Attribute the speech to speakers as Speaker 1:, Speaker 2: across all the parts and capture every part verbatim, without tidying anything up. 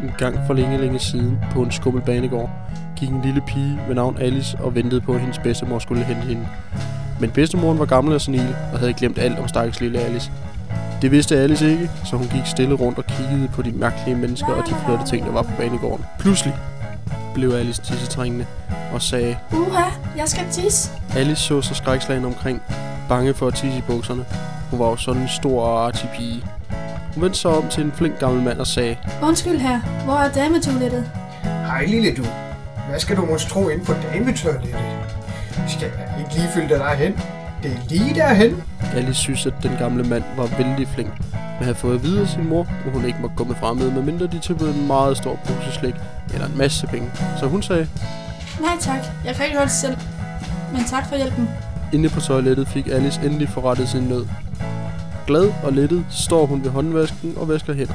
Speaker 1: En gang for længe, længe siden på en skummel banegård gik en lille pige ved navn Alice og ventede på, at hendes bedstemor skulle hente hende. Men bedstemoren var gammel og senil og havde glemt alt om stakkels lille Alice. Det vidste Alice ikke, så hun gik stille rundt og kiggede på de mærkelige mennesker og de flotte ting, der var på banegården. Pludselig blev Alice tissetrængende og sagde:
Speaker 2: Uha, jeg skal tisse.
Speaker 1: Alice så sig skrækslagen omkring, bange for at tisse i bukserne. Hun var jo sådan en stor og artig pige. Hun vendte sig om til en flink gammel mand og sagde:
Speaker 2: Undskyld her, hvor er dametoilettet?
Speaker 3: Hej lille du. Hvad skal du måske tro ind på dametoilettet? Skal jeg ikke lige følge dig derhen? Det er lige derhen.
Speaker 1: Alice synes, at den gamle mand var vældig flink, men havde fået at vide af sin mor, at hun ikke måtte gå med fremmede, medmindre de tilbød en meget stor pose slik eller en masse penge. Så hun sagde:
Speaker 2: Nej tak, jeg kan ikke holde selv. Men tak for hjælpen.
Speaker 1: Inde på toilettet fik Alice endelig forrettet sin nød. Glad og lettet står hun ved håndvasken og vasker hænder.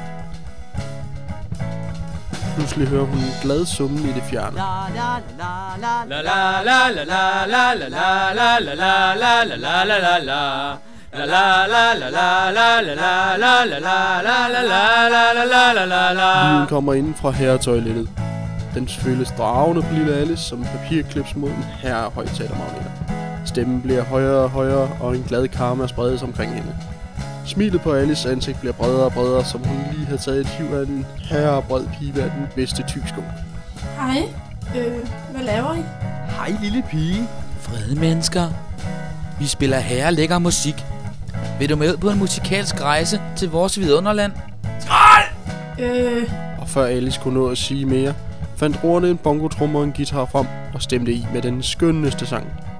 Speaker 1: Pludselig hører hun en glad summen i det fjerne. Lyden kommer inden fra herretoilettet. Den føles dragende på lille Alice som en papirklips mod en herre højttalermagneter. Stemmen bliver højere og højere, og en glad karma spredes omkring hende. Smilet på Alice ansigt bliver bredere og bredere, som hun lige havde taget et hiv af en herrebred pibe af den bedste tykskunk.
Speaker 2: Hej, øh, hvad laver I?
Speaker 4: Hej lille pige.
Speaker 5: Frede mennesker. Vi spiller herre lækker musik. Vil du med ud på en musikalsk rejse til vores vidunderland?
Speaker 4: Skrald!
Speaker 2: Øh,
Speaker 1: Og før Alice kunne nå at sige mere, fandt roerne en bongotrummer og en guitar frem og stemte i med den skønneste sang.